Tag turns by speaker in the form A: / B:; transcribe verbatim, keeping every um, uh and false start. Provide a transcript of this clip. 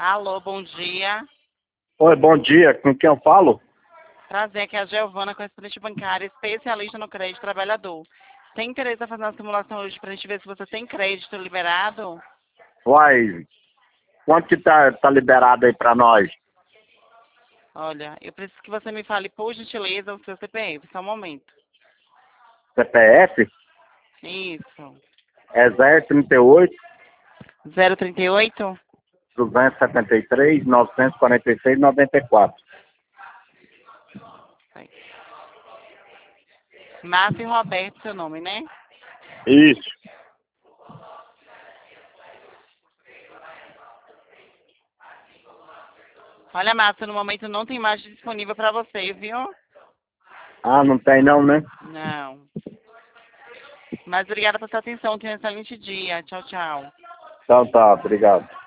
A: Alô, bom dia.
B: Oi, bom dia. Com quem eu falo?
A: Prazer, aqui é a Giovana, correspondente bancária, especialista no crédito trabalhador. Tem interesse em fazer uma simulação hoje para a gente ver se você tem crédito liberado?
B: Uai, quanto que tá, tá liberado aí pra nós?
A: Olha, eu preciso que você me fale, por gentileza, o seu C P F, só um momento.
B: C P F?
A: Isso.
B: É zero trinta e oito,
A: zero trinta e oito?
B: duzentos e setenta e três, novecentos e quarenta e seis, noventa e quatro.
A: Márcio Roberto, seu nome, né?
B: Isso.
A: Olha, Márcio, no momento não tem imagem disponível para você, viu?
B: Ah, não tem não, né?
A: Não. Mas obrigada pela sua atenção. Tenha um excelente dia. Tchau, tchau.
B: Então tá, obrigado.